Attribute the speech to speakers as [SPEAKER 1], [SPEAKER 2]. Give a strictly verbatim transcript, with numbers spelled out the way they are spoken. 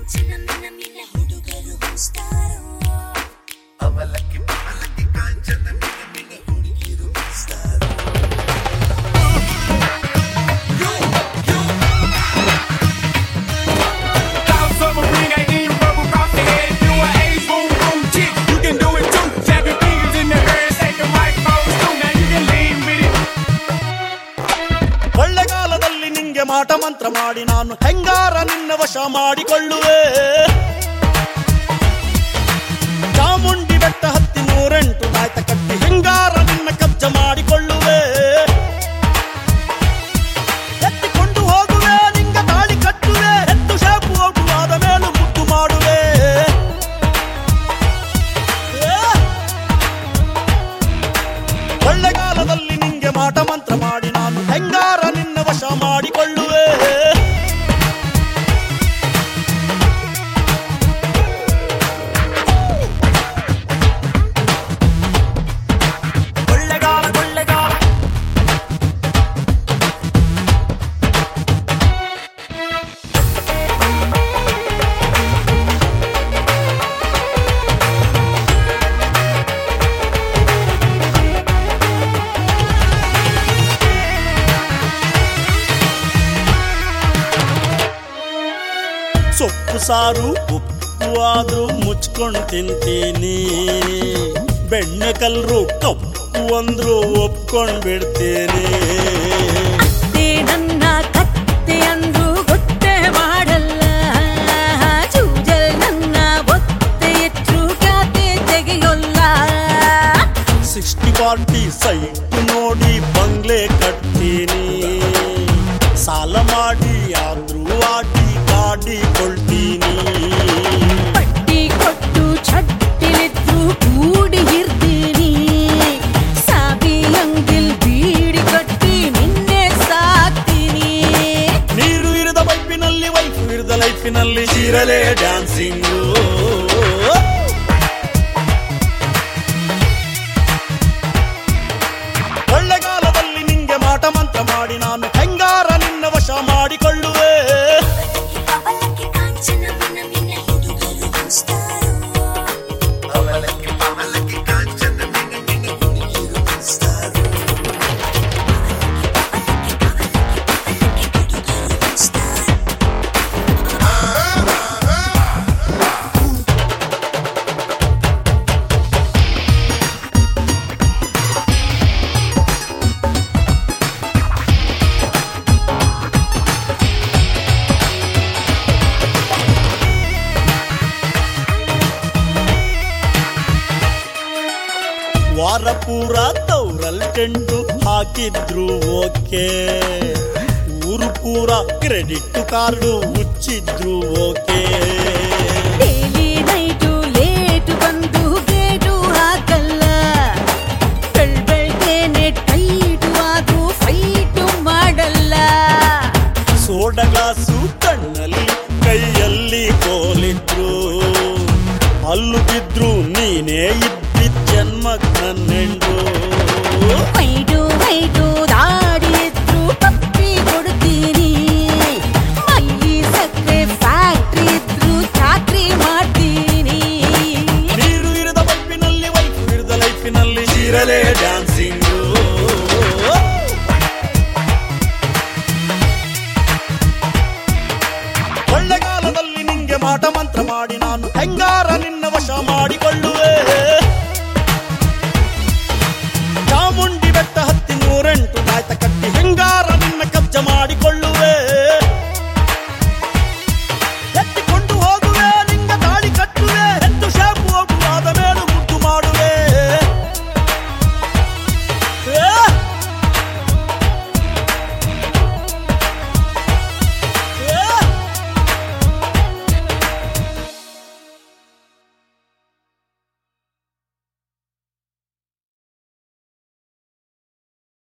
[SPEAKER 1] ಮಾಟ ಮಂತ್ರ ಮಾಡಿ ನಾನು ಹೆಂಗಾರ ನಿನ್ನ ವಶ ಮಾಡಿಕೊಳ್ಳುವೆ. ಚಾಮುಂಡಿ ಬೆಟ್ಟ ಹತ್ತಿ ನೂರೆಂಟು ನಾಯ್ತ ಕಟ್ಟಿ ಹೆಂಗಾರ ನಿನ್ನ ಕಬ್ಜ ಮಾಡಿಕೊಳ್ಳುವೆ. ಎತ್ತಿಕೊಂಡು ಹೋಗುವೆ ನಿಂಗ ತಾಳಿ ಕಟ್ಟುವೆ, ಎತ್ತು ಶಾಪು ಹೋಗುವಾದ ಮೇಲೂ ಮುದ್ದು ಮಾಡುವೆ. ಕೊಳ್ಳೆಗಾಲದಲ್ಲಿ ನಿಂಗೆ ಮಾಟ ಮಂತ್ರ ಮಾಡಿ ನಾನು ಹೆಂಗಾರ ನಿನ್ನ ವಶ ಮಾಡಿಕೊಳ್ಳುವೆ. ಕೊಳ್ಳೆಗಾಲ ಕೊಳ್ಳೆಗಾಲ ಸೊಪ್ಪು ಸಾರು ಉಪ್ಪು ಆದ್ರೂ ಮುಚ್ಕೊಂಡು ತಿಂತೀನಿ. ಬೆಣ್ಣೆ ಕಲ್ರು ಕಪ್ಪು ಅಂದ್ರು ಒಪ್ಕೊಂಡ್ ಬಿಡ್ತೀನಿ.
[SPEAKER 2] ನನ್ನ ಕತ್ತೆ ಅಂದ್ರು ಗೊತ್ತೇ ಮಾಡಲ್ಲ, ಚೂಜಲ್ ನನ್ನ ಒತ್ತೆ ಎಚ್ಚು ಖಾತೆ ತೆಗೆಯೊಲ್ಲ.
[SPEAKER 1] ಸಿಕ್ಸ್ಟಿ ಫಾರ್ಟಿ ಸೈಟ್ ನೋಡಿ ಬಂಗ್ಲೆ ಕಟ್ತೀನಿ. ಸಾಲ ಮಾಡಿ ಆದ್ರೂ ಆಟಿ ಗಾಡಿ ಕೊಳ್ತೀನಿ.
[SPEAKER 2] ಪಟ್ಟಿ ಕೊಟ್ಟು ಚಟ್ಟಿಲಿದ್ರು ಕೂಡಿ ಇರ್ತೀನಿ. ಸಾಬಿ ಅಂಗಿಲ್ ಬೀಡಿ ಕಟ್ಟಿ ನಿನ್ನೆ ಸಾಕ್ತೀನಿ.
[SPEAKER 1] ನೀರು ಇರದ ವೈಫಿನಲ್ಲಿ ವೈಫ್ ಇರದ ಲೈಫಿನಲ್ಲಿ ಜೀರಲೆ ಡ್ಯಾನ್ಸಿಂಗು. ಕೊಳ್ಳೆಗಾಲದಲ್ಲಿ ನಿಂಗೆ ಮಾಟ ಮಂತ್ರ ಮಾಡಿ ನಾನು ಹೆಂಗಾರ ನಿನ್ನ ವಶ ಮಾಡಿಕೊಳ್ಳುವೆ. ವಾರ ಪೂರ ತೌರಲ್ ಟೆಂಟು ಹಾಕಿದ್ರು ಓಕೆ. ಊರು ಪೂರ ಕ್ರೆಡಿಟ್ ಕಾರ್ಡು ಮುಚ್ಚಿದ್ರು ಓಕೆ.
[SPEAKER 2] ಡೈಲಿ ನೈಟು ಲೇಟು ಬಂದು ಗೇಟು ಹಾಕಲ್ಲ. ಬೆಳ್ಬೆಳ್ಗೆನೆ ಟೈಟು ಆದ್ರೂ ಫೈಟು ಮಾಡಲ್ಲ.
[SPEAKER 1] ಸೋಡ ಗ್ಲಾಸು ಕಣ್ಣಲ್ಲಿ ಕೈಯಲ್ಲಿ ಕೋಲಿದ್ರು. ಅಲ್ಲು ಬಿದ್ರು ನೀನೇ ಇದ್ದಿದ್ದ ಜನ್ಮಕ್ ನನ್ನೆಂಡು.
[SPEAKER 2] ವೈಟು ವೈಟು ದಾಡಿ ಇದ್ರು ಪಪ್ಪಿ ಕೊಡ್ತೀನಿ. ಮಲ್ಲಿ ಸಕ್ಕರೆ ಫ್ಯಾಕ್ಟ್ರಿ ಇದ್ರು ಚಾಕ್ರಿ ಮಾಡ್ತೀನಿ.
[SPEAKER 1] ನೀರು ಇರದ ವೈಫಿನಲ್ಲಿ ವೈಫ್ ಇರದ ಲೈಫಿನಲ್ಲಿ ಜೀರಲೆ ಡ್ಯಾನ್ಸಿಂಗು. ಕೊಳ್ಳೆಗಾಲದಲ್ಲಿ ನಿಂಗೆ ಮಾಟ ಮಂತ್ರ ಮಾಡಿ ನಾನು ಹೆಂಗಾರ ನಿನ್ನ ವಶ ಮಾಡಿಕೊಳ್ಳುವೆ.